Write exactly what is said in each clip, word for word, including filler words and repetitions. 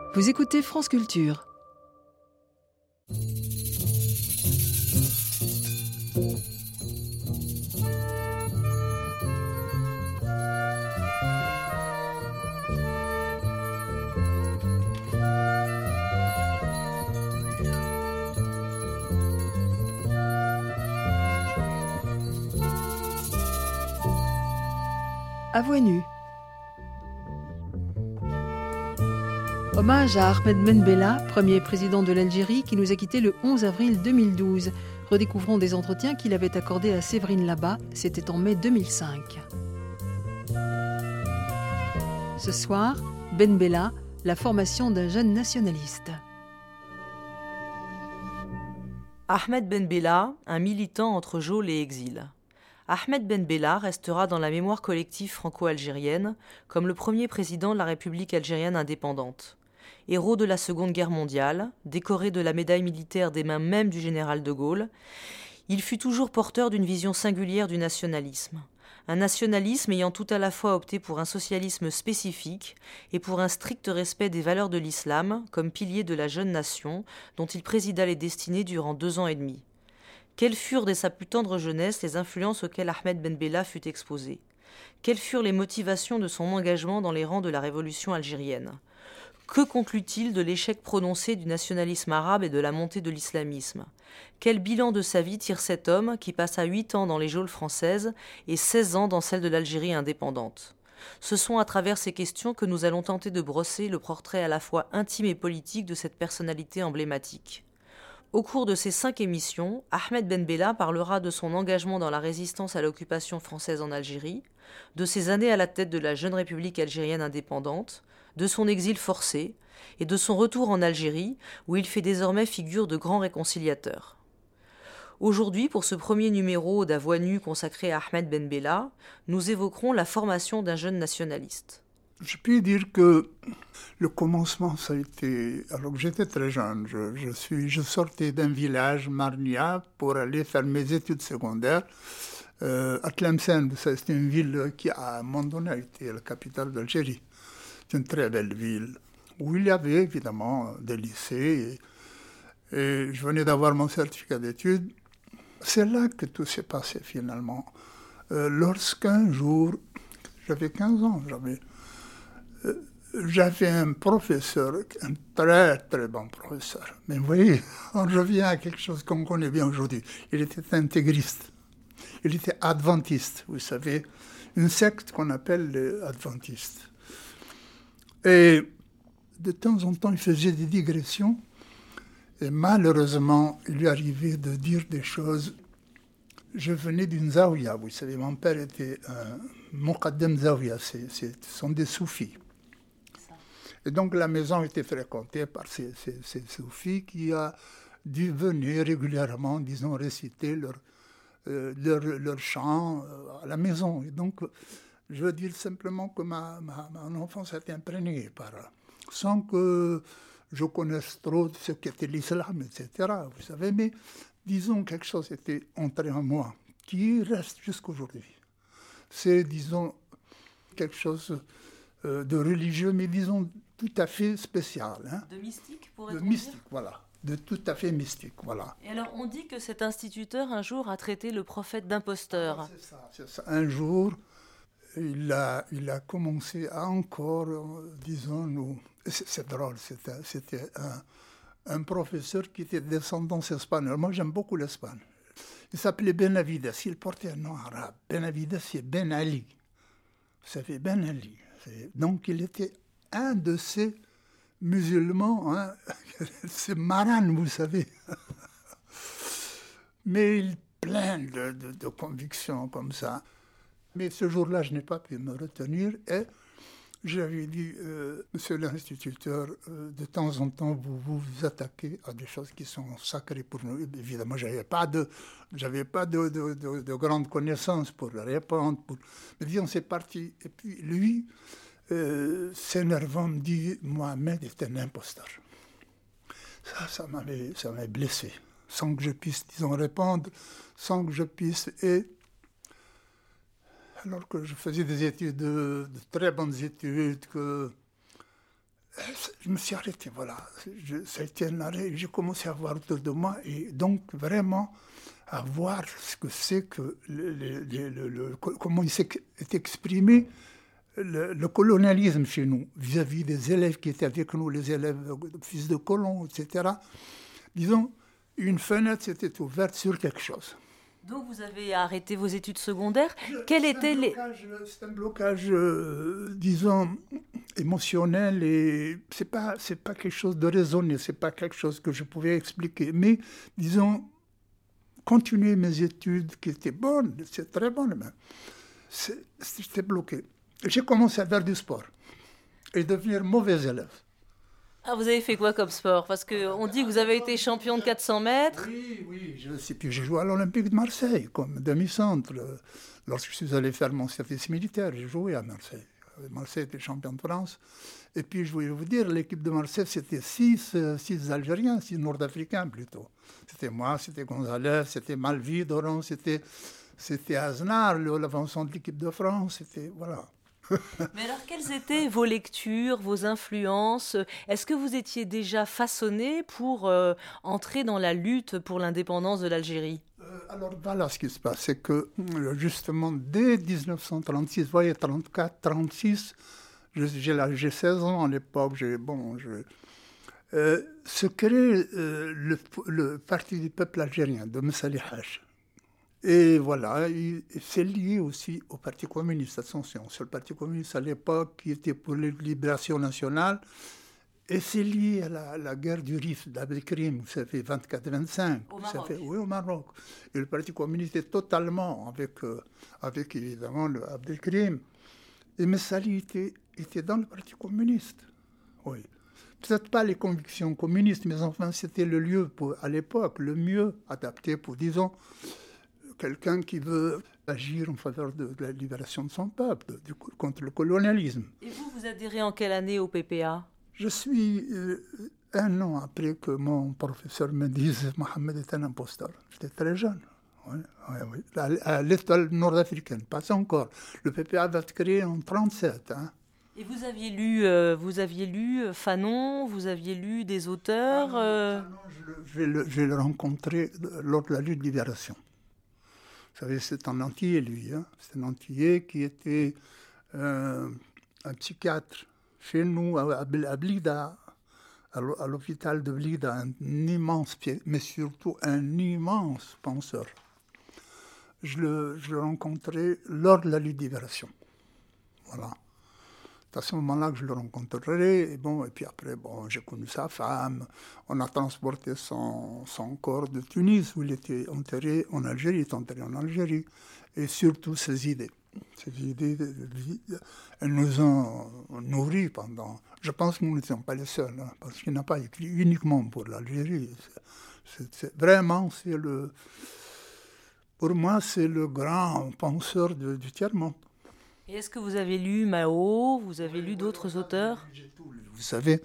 Vous écoutez France Culture. À voix nue. Hommage à Ahmed Ben Bella, premier président de l'Algérie, qui nous a quittés le onze avril deux mille douze. Redécouvrons des entretiens qu'il avait accordés à Séverine Labat, c'était en mai deux mille cinq. Ce soir, Ben Bella, la formation d'un jeune nationaliste. Ahmed Ben Bella, un militant entre geôle et exil. Ahmed Ben Bella restera dans la mémoire collective franco-algérienne comme le premier président de la République algérienne indépendante. Héros de la Seconde Guerre mondiale, décoré de la médaille militaire des mains même du général de Gaulle, il fut toujours porteur d'une vision singulière du nationalisme. Un nationalisme ayant tout à la fois opté pour un socialisme spécifique et pour un strict respect des valeurs de l'islam comme pilier de la jeune nation dont il présida les destinées durant deux ans et demi. Quelles furent dès sa plus tendre jeunesse les influences auxquelles Ahmed Ben Bella fut exposé ? Quelles furent les motivations de son engagement dans les rangs de la révolution algérienne ? Que conclut-il de l'échec prononcé du nationalisme arabe et de la montée de l'islamisme ? Quel bilan de sa vie tire cet homme qui passa huit ans dans les geôles françaises et seize ans dans celles de l'Algérie indépendante ? Ce sont à travers ces questions que nous allons tenter de brosser le portrait à la fois intime et politique de cette personnalité emblématique. Au cours de ces cinq émissions, Ahmed Ben Bella parlera de son engagement dans la résistance à l'occupation française en Algérie, de ses années à la tête de la jeune République algérienne indépendante, de son exil forcé et de son retour en Algérie où il fait désormais figure de grand réconciliateur. Aujourd'hui, pour ce premier numéro d'À voix nue consacré à Ahmed Ben Bella, nous évoquerons la formation d'un jeune nationaliste. Je peux dire que le commencement, ça a été... Alors que j'étais très jeune, je, je, suis, je sortais d'un village, Marnia, pour aller faire mes études secondaires. Euh, à Tlemcen, c'est une ville qui, à un moment donné, a été la capitale d'Algérie. C'est une très belle ville, où il y avait évidemment des lycées. Et, et je venais d'avoir mon certificat d'études. C'est là que tout s'est passé, finalement. Euh, lorsqu'un jour, j'avais quinze ans, j'avais... J'avais un professeur, un très très bon professeur. Mais vous voyez, on revient à quelque chose qu'on connaît bien aujourd'hui. Il était intégriste. Il était adventiste, vous savez, une secte qu'on appelle les adventistes. Et de temps en temps, il faisait des digressions. Et malheureusement, il lui arrivait de dire des choses. Je venais d'une zaouia, vous savez, mon père était un muqaddam zaouia, c'est, c'est, ce sont des soufis. Et donc la maison était fréquentée par ces, ces, ces soufis qui a dû venir régulièrement, disons, réciter leur, euh, leur, leur chant euh, à la maison. Et donc, je veux dire simplement que ma, ma, mon enfance a été imprégnée par, sans que je connaisse trop de ce qu'était l'islam, et cetera. Vous savez, mais disons quelque chose était entré en moi, qui reste jusqu'aujourd'hui. C'est, disons, quelque chose euh, de religieux, mais disons, tout à fait spécial. Hein. De mystique, pourrait-on De mystique, dire ? voilà. De tout à fait mystique, voilà. Et alors, on dit que cet instituteur, un jour, a traité le prophète d'imposteur. Ah, c'est ça, c'est ça. Un jour, il a, il a commencé à encore, euh, disons, nous... C'est, c'est drôle, c'était, c'était un, un professeur qui était de descendance espagnole. Moi, j'aime beaucoup l'Espagne. Il s'appelait Benavides. Il portait un nom arabe. Benavides, c'est Ben Ali. Vous savez, Ben Ali. C'est... Donc, il était un de ces musulmans, hein, ces marans, vous savez. Mais il plein de, de, de convictions comme ça. Mais ce jour-là, je n'ai pas pu me retenir et j'avais dit, euh, monsieur l'instituteur, euh, de temps en temps, vous, vous vous attaquez à des choses qui sont sacrées pour nous. Évidemment, je n'avais pas de, j'avais pas de, de, de, de grandes connaissances pour répondre. Pour... Mais disons, c'est parti. Et puis, lui, euh, s'énervant, me dit, Mohamed est un imposteur. Ça, ça m'avait, ça m'avait blessé. Sans que je puisse, disons, répondre, sans que je puisse... Et alors que je faisais des études, de, de très bonnes études, que je me suis arrêté, voilà. Je, ça a été un arrêt, j'ai commencé à voir autour de moi et donc vraiment à voir ce que c'est que, le, le, le, le, comment il s'est exprimé le, le colonialisme chez nous, vis-à-vis des élèves qui étaient avec nous, les élèves fils de colons, et cetera. Disons, une fenêtre s'était ouverte sur quelque chose. Donc vous avez arrêté vos études secondaires. Quels étaient les... C'est un blocage, euh, disons, émotionnel et c'est pas, c'est pas quelque chose de raisonné, c'est pas quelque chose que je pouvais expliquer. Mais, disons, continuer mes études qui étaient bonnes, c'est très bon, mais c'est, c'était bloqué. J'ai commencé à faire du sport et devenir mauvais élève. Ah, vous avez fait quoi comme sport? Parce qu'on dit que vous avez été champion de quatre cents mètres. Oui, oui. Je sais plus. J'ai joué à l'Olympique de Marseille comme demi-centre. Lorsque je suis allé faire mon service militaire, j'ai joué à Marseille. Marseille était champion de France. Et puis, je voulais vous dire, l'équipe de Marseille, c'était six, six Algériens, six Nord-Africains plutôt. C'était moi, c'était Gonzalez, c'était Malvi, Doron, c'était, c'était Aznar, l'avancement de l'équipe de France. C'était, voilà. Mais alors, quelles étaient vos lectures, vos influences? Est-ce que vous étiez déjà façonné pour euh, entrer dans la lutte pour l'indépendance de l'Algérie? euh, Alors voilà ce qui se passe, c'est que justement dès dix-neuf cent trente-six, vous voyez, trente-quatre, trente-six, j'ai, j'ai seize ans à l'époque, j'ai, bon, je, euh, se crée euh, le, le Parti du peuple algérien de Messali Hach. Et voilà, c'est lié aussi au Parti communiste, attention, c'est le Parti communiste à l'époque qui était pour la libération nationale, et c'est lié à la, la guerre du Rif d'Abdelkrim, vous savez, vingt-quatre vingt-cinq. Au Maroc. Fait, oui, au Maroc. Et le Parti communiste est totalement avec, euh, avec évidemment, le Abdelkrim. Et Messali était, était dans le Parti communiste, oui. Peut-être pas les convictions communistes, mais enfin, c'était le lieu, pour, à l'époque, le mieux adapté pour, disons, quelqu'un qui veut agir en faveur de, de la libération de son peuple, de, contre le colonialisme. Et vous, vous adhérez en quelle année au P P A? Je suis euh, un an après que mon professeur me dise Mohamed est un imposteur. J'étais très jeune. Oui, oui, oui. À, à l'étoile nord-africaine, pas encore. Le P P A va être créé en trente-sept. Hein. Et vous aviez lu, euh, vous aviez lu Fanon, vous aviez lu des auteurs euh... Fanon, je, le, je, le, je l'ai rencontré lors de la lutte de libération. Vous savez, c'est un Antillais, lui. Hein. C'est un Antillais qui était euh, un psychiatre chez nous, à, à Blida, à l'hôpital de Blida, un immense, mais surtout un immense penseur. Je le, je le rencontrais lors de la lutte de libération. Voilà. C'est à ce moment-là que je le rencontrerai. Et, bon, et puis après, bon, j'ai connu sa femme. On a transporté son, son corps de Tunis, où il était enterré en Algérie. Il est enterré en Algérie. Et surtout ses idées. Ses idées, de, de, de, elles nous ont nourris pendant... Je pense que nous n'étions pas les seuls, hein, parce qu'il n'a pas écrit uniquement pour l'Algérie. C'est, c'est, vraiment, c'est le... Pour moi, c'est le grand penseur de, du tiers-monde. Et est-ce que vous avez lu Mao? Vous avez lu d'autres auteurs? Vous savez,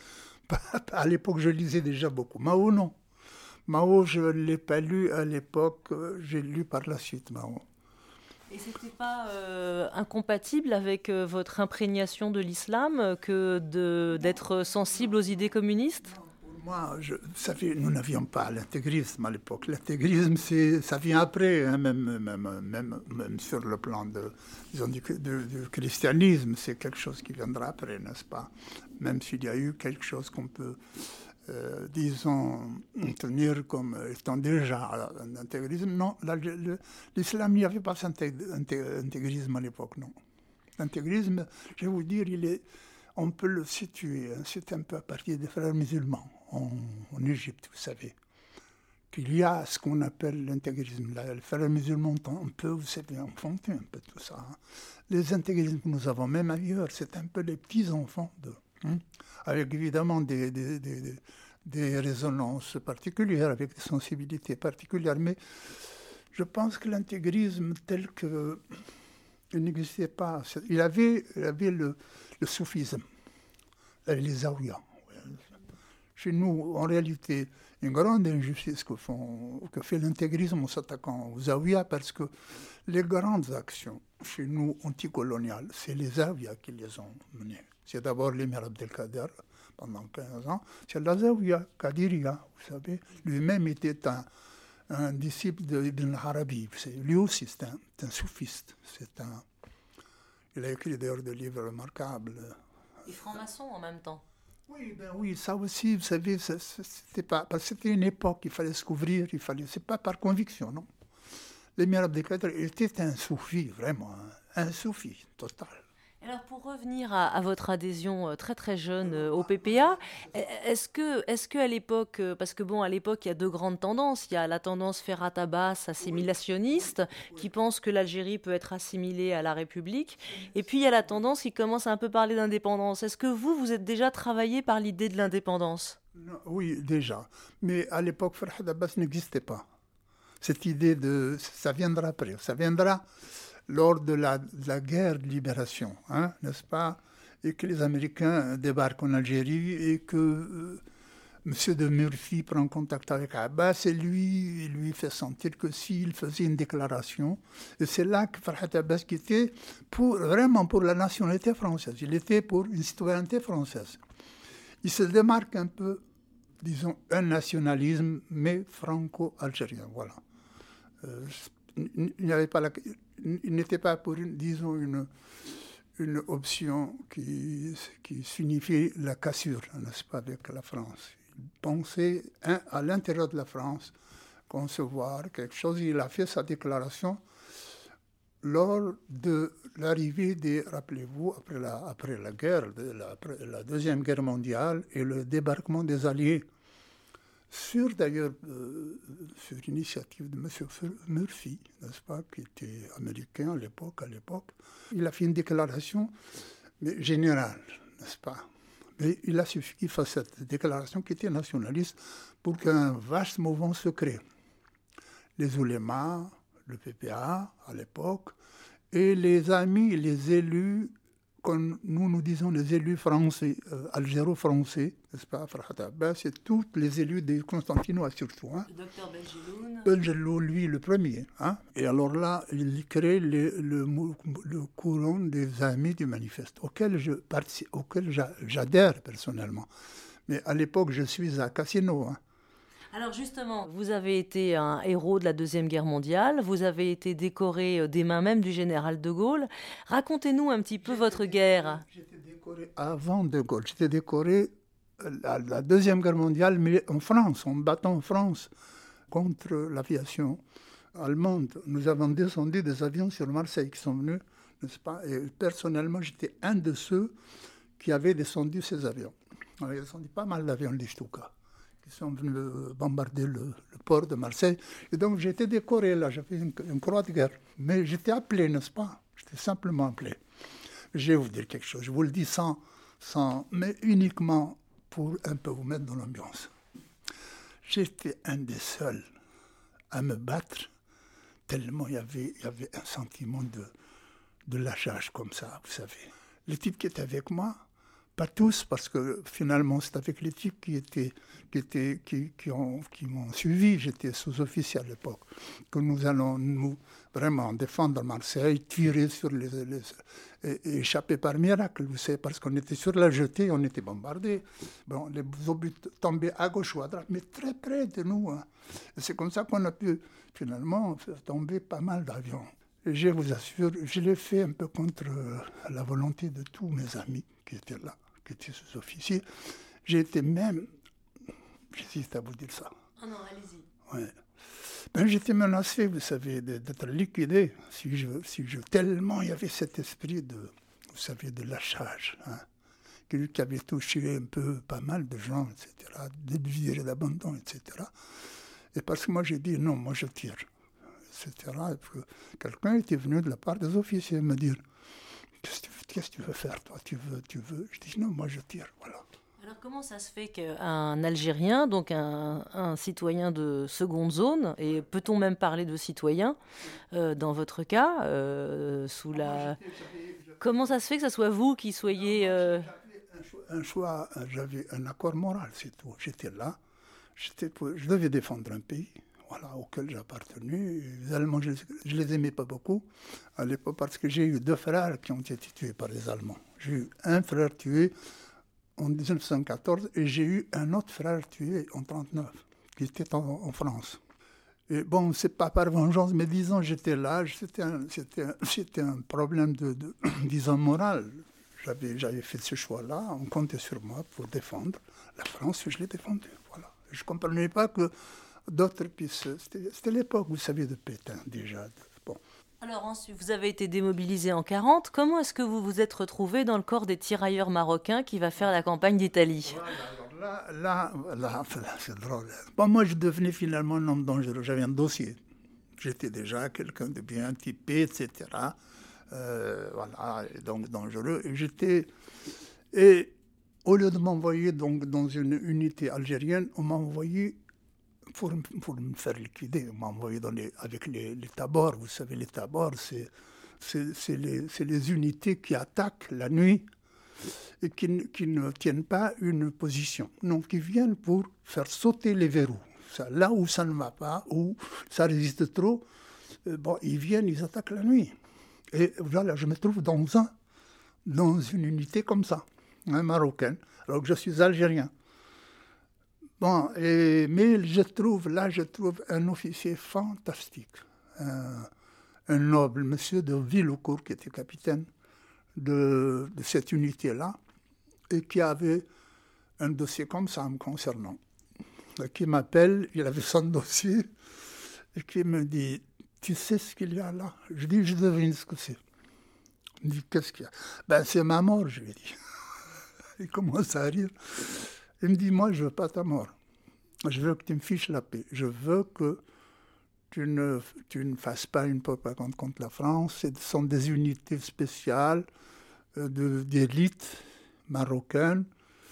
à l'époque, je lisais déjà beaucoup. Mao, non. Mao, je ne l'ai pas lu à l'époque. J'ai lu par la suite, Mao. Et ce n'était pas euh, incompatible avec euh, votre imprégnation de l'islam que de, d'être sensible aux idées communistes? Moi, je, ça fait, nous n'avions pas l'intégrisme à l'époque. L'intégrisme, c'est, ça vient après, hein, même, même, même, même sur le plan de, disons, du, de, du christianisme, c'est quelque chose qui viendra après, n'est-ce pas? Même s'il y a eu quelque chose qu'on peut, euh, disons, tenir comme étant déjà un intégrisme. Non, la, le, l'islam, il n'y avait pas cet intégrisme à l'époque, non. L'intégrisme, je vais vous dire, il est... On peut le situer, hein, c'est un peu à partir des frères musulmans en, en Égypte, vous savez, qu'il y a ce qu'on appelle l'intégrisme. Là, les frères musulmans ont un peu, vous savez, enfanté un peu tout ça. Hein. Les intégrismes que nous avons, même ailleurs, c'est un peu les petits-enfants d'eux, hein, avec évidemment des, des, des, des résonances particulières, avec des sensibilités particulières. Mais je pense que l'intégrisme tel que... il n'existait pas. Il avait, il avait le, le soufisme, les zaouïas. Chez nous, en réalité, une grande injustice que, font, que fait l'intégrisme en s'attaquant aux zaouïas, parce que les grandes actions chez nous anticoloniales, c'est les zaouïas qui les ont menées. C'est d'abord l'émir Abdelkader, pendant quinze ans, c'est la Zawiya Qadiria, vous savez. Lui-même était un, un disciple d'Ibn Arabi. Lui aussi, c'est un, un soufiste. C'est un, il a écrit d'ailleurs des livres remarquables. Et franc-maçon en même temps. Oui, ben oui, ça aussi, vous savez, c'était pas, parce que c'était une époque, il fallait se couvrir, il fallait, c'est pas par conviction, non. L'émir Abdelkader était un soufi, vraiment, un, un soufi total. Alors pour revenir à, à votre adhésion très très jeune au P P A, est-ce que, est-ce que à l'époque, parce que bon à l'époque il y a deux grandes tendances, il y a la tendance Ferhat Abbas assimilationniste qui pense que l'Algérie peut être assimilée à la République, et puis il y a la tendance qui commence à un peu parler d'indépendance. Est-ce que vous, vous êtes déjà travaillé par l'idée de l'indépendance? Non, oui, déjà, mais à l'époque Ferhat Abbas n'existait pas. Cette idée de, ça viendra après, ça viendra lors de la, de la guerre de libération, hein, n'est-ce pas, et que les Américains débarquent en Algérie et que euh, M. de Murphy prend contact avec Abbas et lui, lui fait sentir que s'il faisait une déclaration, et c'est là que Ferhat Abbas qui était pour, vraiment pour la nationalité française, il était pour une citoyenneté française. Il se démarque un peu, disons, un nationalisme, mais franco-algérien, voilà. Euh, il n'y avait pas la, il n'était pas pour une, disons, une, une option qui, qui signifie la cassure, n'est-ce pas, avec la France. Il pensait hein, à l'intérieur de la France concevoir quelque chose. Il a fait sa déclaration lors de l'arrivée des, rappelez-vous, après la, après la guerre, de la, après la Deuxième Guerre mondiale et le débarquement des Alliés. Sur d'ailleurs, euh, sur l'initiative de M. Murphy, n'est-ce pas, qui était américain à l'époque, à l'époque, il a fait une déclaration mais générale, n'est-ce pas. Mais il a suffi qu'il fasse cette déclaration qui était nationaliste pour qu'un vaste mouvement se crée. Les oulémas, le P P A à l'époque, et les amis, les élus, comme nous nous disons les élus français, euh, algéro-français, n'est-ce pas, Ferhat Abbas, c'est tous les élus de Constantinople surtout. Hein. Le docteur Benjeloun. Benjeloun, lui, le premier. Hein. Et alors là, il crée le, le, le courant des amis du manifeste, auquel je participe, auquel j'adhère personnellement. Mais à l'époque, je suis à Cassino. Hein. Alors justement, vous avez été un héros de la Deuxième Guerre mondiale, vous avez été décoré des mains même du général de Gaulle. Racontez-nous un petit peu j'étais votre guerre. J'étais décoré avant de Gaulle, j'étais décoré à la Deuxième Guerre mondiale, mais en France, en battant en France contre l'aviation allemande. Nous avons descendu des avions sur Marseille qui sont venus, n'est-ce pas, et personnellement, j'étais un de ceux qui avaient descendu ces avions. On avait descendu pas mal d'avions de Stuka qui sont venus bombarder le, le port de Marseille. Et donc j'étais décoré là, j'avais une, une croix de guerre. Mais j'étais appelé, n'est-ce pas? J'étais simplement appelé. Je vais vous dire quelque chose, je vous le dis sans, sans, mais uniquement pour un peu vous mettre dans l'ambiance. J'étais un des seuls à me battre, tellement il y avait, il y avait un sentiment de, de lâchage comme ça, vous savez. Les types qui étaient avec moi, pas tous, parce que finalement, c'est avec les types qui, étaient, qui, étaient, qui, qui, ont, qui m'ont suivi, j'étais sous-officier à l'époque, que nous allons nous vraiment défendre Marseille, tirer sur les... les et, et échapper par miracle, vous savez, parce qu'on était sur la jetée, on était bombardés. Bon, les obus tombaient à gauche ou à droite, mais très près de nous. Hein. Et c'est comme ça qu'on a pu finalement faire tomber pas mal d'avions. Et je vous assure, je l'ai fait un peu contre la volonté de tous mes amis qui étaient là, qui étaient sous-officiers. J'ai été même, j'hésite à vous dire ça. Oh non, allez-y. Ouais. Ben, j'étais menacé, vous savez, d'être liquidé. Si je, si je, tellement il y avait cet esprit de, vous savez, de lâchage, hein, qui, qui avait touché un peu pas mal de gens, et cetera, de d'abandon, et cetera. Et parce que moi j'ai dit non, moi je tire. et cetera. Et quelqu'un était venu de la part des officiers me dire qu'est-ce que, qu'est-ce que tu veux faire, toi, tu veux, tu veux. Je dis non, moi je tire, voilà. Alors comment ça se fait qu'un Algérien, donc un, un citoyen de seconde zone, et peut-on même parler de citoyen euh, dans votre cas, euh, sous la... Comment ça se fait que ce soit vous qui soyez... Euh... Un choix, un choix, j'avais un accord moral, c'est tout. J'étais là, j'étais pour, je devais défendre un pays. Voilà, auquel j'ai appartenu. Les Allemands, je ne les aimais pas beaucoup à l'époque parce que j'ai eu deux frères qui ont été tués par les Allemands. J'ai eu un frère tué en dix-neuf cent quatorze, et j'ai eu un autre frère tué en trente-neuf, qui était en, en France. Et bon, c'est pas par vengeance, mais disons, j'étais là, c'était un, c'était un, c'était un problème de, de disons, moral. J'avais, j'avais fait ce choix-là, on comptait sur moi pour défendre la France, et je l'ai défendue, voilà. Je ne comprenais pas que d'autres puissent... C'était, c'était l'époque, vous savez, de Pétain, déjà. Bon. Alors ensuite, vous avez été démobilisé en quarante. Comment est-ce que vous vous êtes retrouvé dans le corps des tirailleurs marocains qui va faire la campagne d'Italie? Voilà, là, là, là, c'est drôle. Bon, moi, je devenais finalement un homme dangereux. J'avais un dossier. J'étais déjà quelqu'un de bien typé, et cetera. Euh, voilà, donc dangereux. Et j'étais... Et au lieu de m'envoyer donc dans une unité algérienne, on m'a envoyé... Pour, pour me faire liquider, on m'a envoyé dans les, avec les, les tabors. Vous savez, les tabors, c'est, c'est, c'est, les, c'est les unités qui attaquent la nuit et qui, qui ne tiennent pas une position. Non, qui viennent pour faire sauter les verrous. Ça, là où ça ne va pas, où ça résiste trop, euh, bon, ils viennent, ils attaquent la nuit. Et voilà, je me trouve dans, un, dans une unité comme ça, un marocaine, alors que je suis algérien. Bon, et, mais je trouve, là, je trouve un officier fantastique, un, un noble monsieur de Villoucourt, qui était capitaine de, de cette unité-là, et qui avait un dossier comme ça me concernant. Et qui m'appelle, il avait son dossier, et qui me dit, tu sais ce qu'il y a là? Je dis, je devine ce que c'est. Il me dit, qu'est-ce qu'il y a? Ben, c'est ma mort, je lui ai dit. Il commence à rire. Il me dit, moi, je ne veux pas ta mort. Je veux que tu me fiches la paix. Je veux que tu ne, tu ne fasses pas une propagande contre la France. Ce sont des unités spéciales euh, de, d'élite marocaine.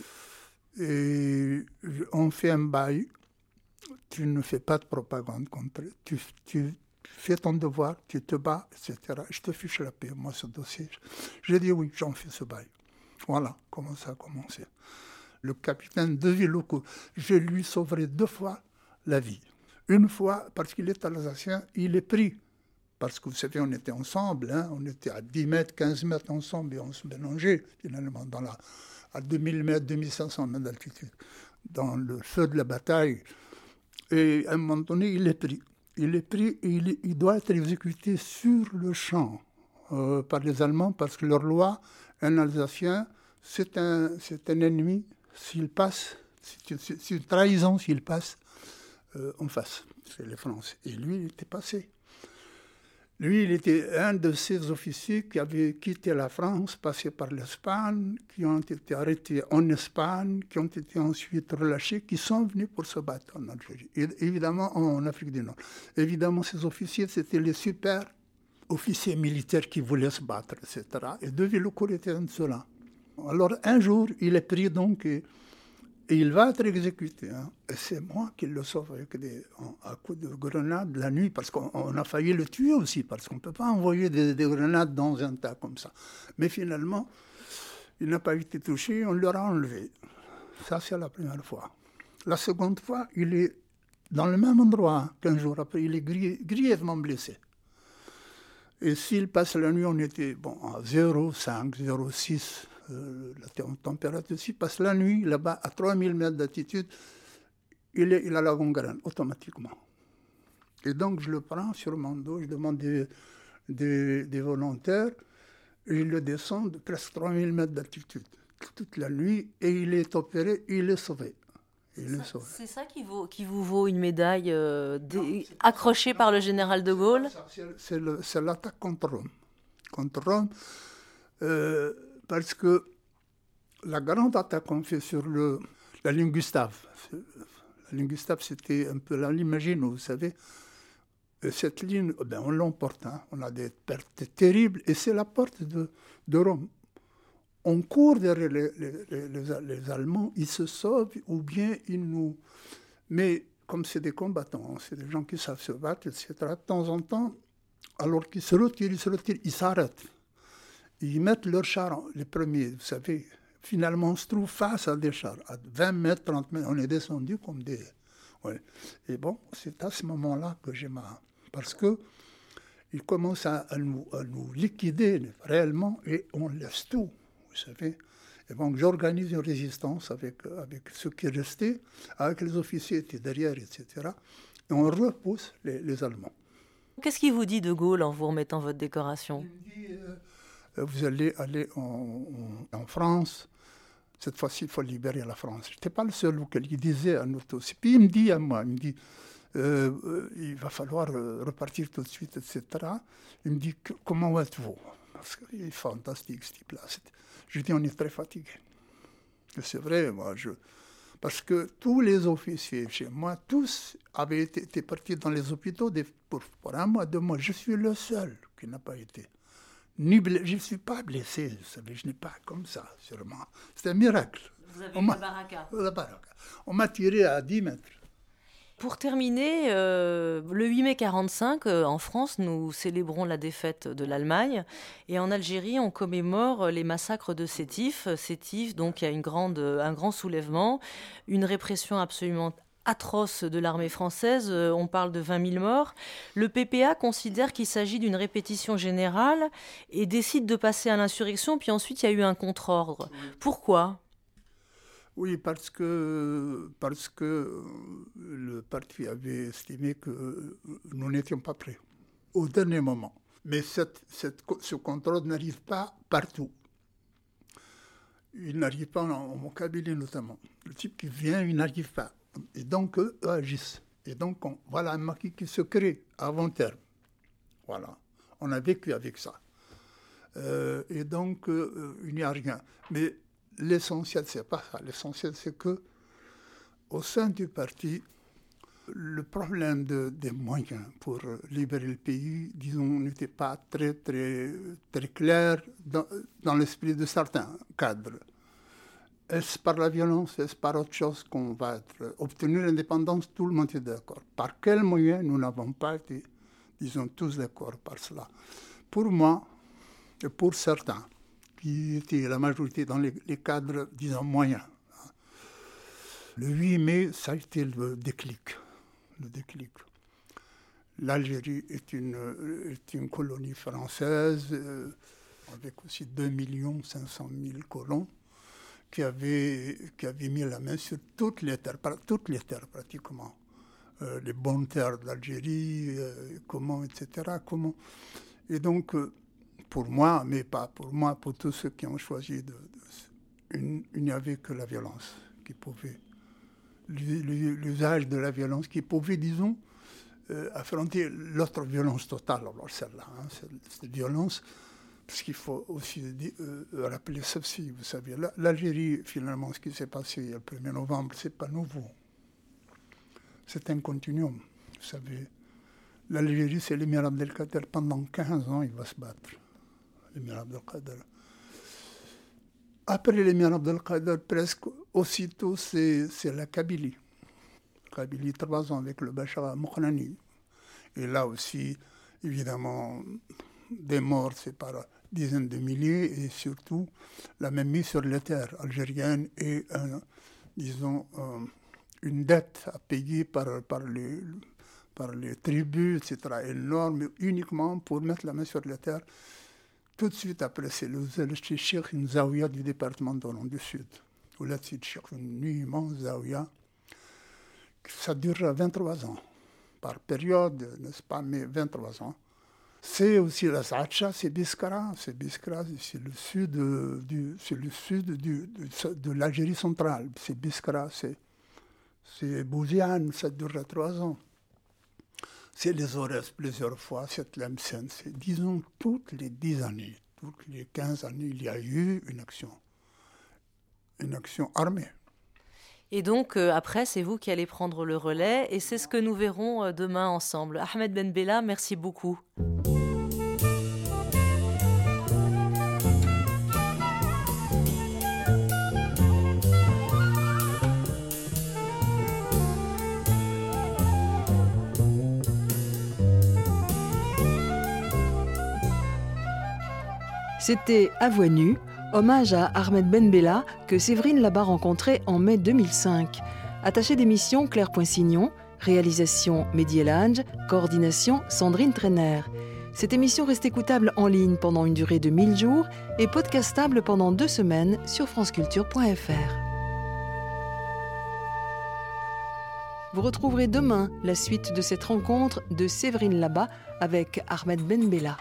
Et on fait un bail. Tu ne fais pas de propagande contre eux. Tu, tu fais ton devoir, tu te bats, et cetera. Je te fiche la paix, moi, ce dossier. J'ai dit oui, j'en fais ce bail. Voilà comment ça a commencé. Le capitaine de Villoucourt, je lui sauverai deux fois la vie. Une fois, parce qu'il est alsacien, il est pris. Parce que vous savez, on était ensemble, hein, on était à dix mètres, quinze mètres ensemble, et on se mélangeait finalement dans la, à deux mille mètres, deux mille cinq cents mètres d'altitude, dans le feu de la bataille. Et à un moment donné, il est pris. Il est pris et il, il doit être exécuté sur le champ euh, par les Allemands, parce que leur loi, un Alsacien, c'est un, c'est un ennemi. S'il passe, c'est une trahison s'il passe euh, en face, c'est les Français. Et lui, il était passé. Lui, il était un de ces officiers qui avaient quitté la France, passé par l'Espagne, qui ont été arrêtés en Espagne, qui ont été ensuite relâchés, qui sont venus pour se battre en Algérie, et évidemment en Afrique du Nord. Évidemment, ces officiers, c'était les super officiers militaires qui voulaient se battre, et cetera. Et de Villoucourt était un de ceux-là. Alors, un jour, il est pris donc, et, et il va être exécuté. Hein. Et c'est moi qui le sauve avec des, à coups de grenade la nuit, parce qu'on on a failli le tuer aussi, parce qu'on ne peut pas envoyer des, des grenades dans un tas comme ça. Mais finalement, il n'a pas été touché, on leur a enlevé. Ça, c'est la première fois. La seconde fois, il est dans le même endroit, hein, quinze jours après, il est gri- grièvement blessé. Et s'il passe la nuit, on était bon, à zéro virgule cinq, zéro virgule six. Euh, la température, s'il passe la nuit, là-bas, à trois mille mètres d'altitude, il, est, il a la gangrène, automatiquement. Et donc, je le prends sur mon dos, je demande des, des, des volontaires, et je le descends de presque trois mille mètres d'altitude, toute la nuit, et il est opéré, il est sauvé. Il est sauvé. C'est ça qui, vaut, qui vous vaut une médaille euh, dé, accrochée par le général de Gaulle? C'est, c'est, le, c'est l'attaque contre Rome. Contre Rome, euh, parce que la grande attaque qu'on fait sur le, la ligne Gustave, la ligne Gustave, c'était un peu la ligne Maginot, vous savez. Et cette ligne, ben on l'emporte, hein, on a des pertes terribles, et c'est la porte de, de Rome. On court derrière les, les, les, les, les Allemands, ils se sauvent, ou bien ils nous... Mais comme c'est des combattants, c'est des gens qui savent se battre, et cetera, de temps en temps, alors qu'ils se retirent, ils se retirent, ils s'arrêtent. Ils mettent leurs chars, les premiers, vous savez. Finalement, on se trouve face à des chars. À vingt mètres, trente mètres, on est descendu comme des... Ouais. Et bon, c'est à ce moment-là que j'ai ma... Parce qu'ils commencent à, à, nous, à nous liquider réellement et on laisse tout, vous savez. Et donc j'organise une résistance avec, avec ceux qui restaient, avec les officiers qui étaient derrière, et cetera. Et on repousse les, les Allemands. Qu'est-ce qu'il vous dit de Gaulle en vous remettant votre décoration? Il me dit, euh, vous allez aller en, en, en France, cette fois-ci il faut libérer la France. Je n'étais pas le seul auquel il disait à nous tous. Et puis il me dit à moi, il me dit, euh, euh, il va falloir euh, repartir tout de suite, et cetera. Il me dit, comment êtes-vous? Parce qu'il est fantastique ce type-là. Je dis, on est très fatigué. Et c'est vrai, moi, je... Parce que tous les officiers chez moi, tous avaient été, été partis dans les hôpitaux des, pour, pour un mois, deux mois. Je suis le seul qui n'a pas été. Ni blessé, je ne suis pas blessé, vous savez, je n'ai pas comme ça, sûrement. C'est un miracle. Vous avez eu la baraka. La baraka. On m'a tiré à dix mètres. Pour terminer, euh, le huit mai quarante-cinq, euh, en France, nous célébrons la défaite de l'Allemagne. Et en Algérie, on commémore les massacres de Sétif. Sétif, donc, il y a une grande, un grand soulèvement, une répression absolument atroce de l'armée française. Euh, on parle de vingt mille morts. Le P P A considère qu'il s'agit d'une répétition générale et décide de passer à l'insurrection. Puis ensuite, il y a eu un contre-ordre. Pourquoi ? Oui, parce que, parce que le parti avait estimé que nous n'étions pas prêts au dernier moment. Mais cette, cette, ce contrôle n'arrive pas partout. Il n'arrive pas en, en Kabylie notamment. Le type qui vient, il n'arrive pas. Et donc, eux agissent. Et donc, on, voilà un maquis qui se crée à long terme. Voilà. On a vécu avec ça. Euh, et donc, euh, il n'y a rien. Mais l'essentiel, c'est pas ça. L'essentiel, c'est que, au sein du parti, le problème de, des moyens pour libérer le pays, disons, n'était pas très, très, très clair dans, dans l'esprit de certains cadres. Est-ce par la violence, est-ce par autre chose qu'on va être, obtenir l'indépendance? Tout le monde est d'accord. Par quels moyens? Nous n'avons pas été, disons, tous d'accord par cela. Pour moi, et pour certains, qui étaient la majorité dans les, les cadres, disons, moyens, le huit mai, ça a été le déclic. Le déclic. L'Algérie est une, est une colonie française, euh, avec aussi deux millions cinq cent mille colons, qui avait, qui avait mis la main sur toutes les terres, toutes les terres pratiquement. Euh, les bonnes terres d'Algérie, euh, comment, et cetera. Comment. Et donc, euh, pour moi, mais pas pour moi, pour tous ceux qui ont choisi, de, de, une, il n'y avait que la violence qui pouvait, l'usage de la violence qui pouvait, disons, euh, affronter l'autre violence totale, alors celle-là, hein, cette, cette violence. Parce qu'il faut aussi euh, rappeler ceci, vous savez, l'Algérie, finalement, ce qui s'est passé le premier novembre, c'est pas nouveau. C'est un continuum, vous savez. L'Algérie, c'est l'émir Abdelkader. Pendant quinze ans, il va se battre, l'émir Abdelkader. Après l'émir Abdelkader, presque aussitôt, c'est, c'est la Kabylie. Kabylie, trois ans avec le Bachar Mokhnani. Et là aussi, évidemment, des morts, c'est par dizaines de milliers, et surtout la même mise sur les terres algériennes et, un, disons, un, une dette à payer par, par, les, par les tribus, et cetera, énorme, uniquement pour mettre la main sur les terres. Tout de suite après, c'est le, le Cheikh Zaouia du département d'Hollande du Sud, où là, c'est une immense Zaouia. Ça durera vingt-trois ans, par période, n'est-ce pas, mais vingt-trois ans. C'est aussi la Saatcha, c'est Biskra, c'est Biskra, c'est le sud, du, c'est le sud du, de, de l'Algérie centrale. C'est Biskra, c'est, c'est Bouziane, ça durera trois ans. C'est les Aurès plusieurs fois, c'est Tlemcen. C'est, disons, toutes les dix années, toutes les quinze années, il y a eu une action, une action armée. Et donc, euh, après, c'est vous qui allez prendre le relais, et c'est ce que nous verrons euh, demain ensemble. Ahmed Ben Bella, merci beaucoup. C'était À Voix nue, hommage à Ahmed Ben Bella que Séverine Labat rencontrait en mai deux mille cinq. Attachée d'émission Claire Poinsignon, réalisation Mehdi El Hadj, coordination Sandrine Trainer. Cette émission reste écoutable en ligne pendant une durée de mille jours et podcastable pendant deux semaines sur franceculture point f r. Vous retrouverez demain la suite de cette rencontre de Séverine Laba avec Ahmed Ben Bella.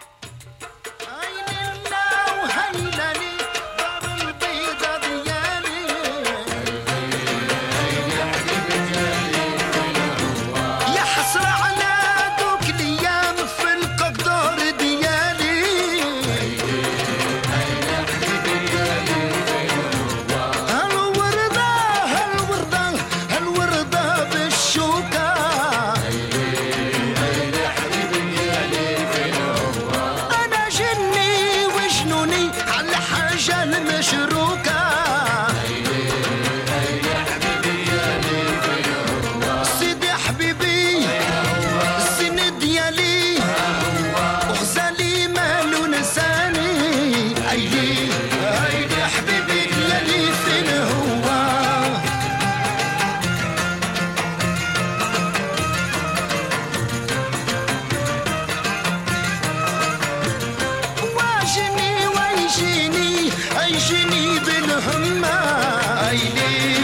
عيشيني بالهمة عيني